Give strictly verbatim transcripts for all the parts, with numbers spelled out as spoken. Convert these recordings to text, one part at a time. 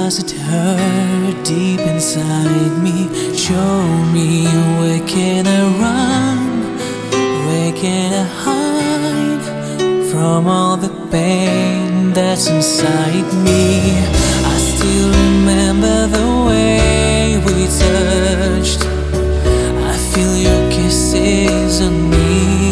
does it hurt deep inside me? Show me where can I run, where can I hide from all the pain that's inside me? I still remember the way we touched. I feel your kisses on me.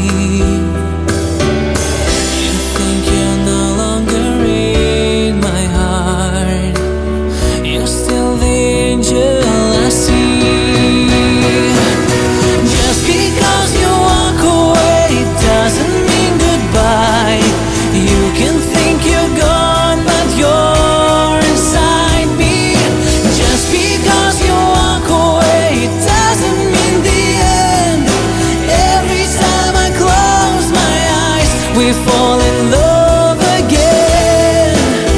We fall in love again.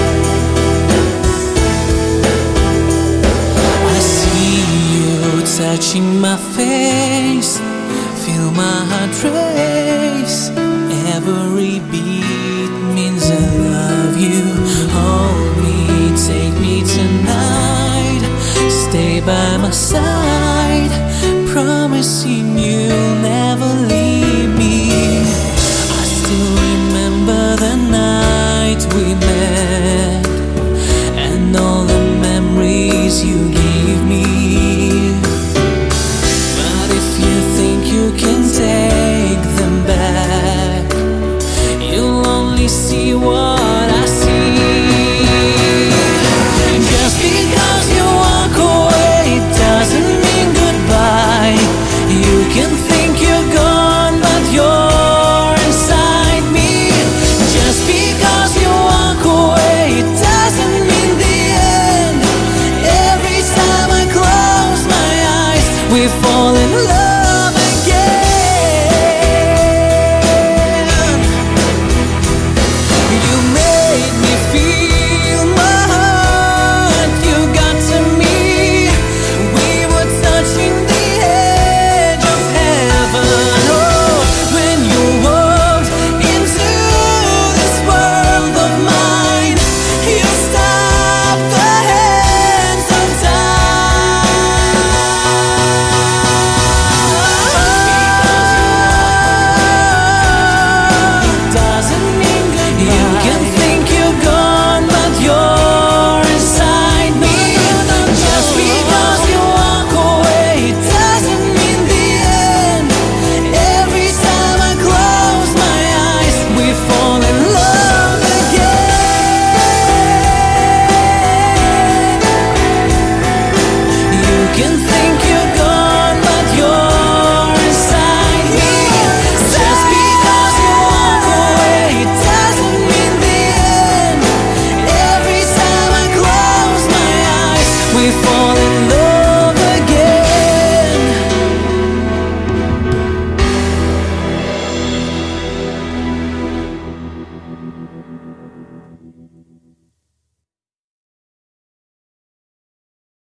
I see you touching my face, feel my heart race. Every beat means I love you. Hold me, take me tonight, stay by my side.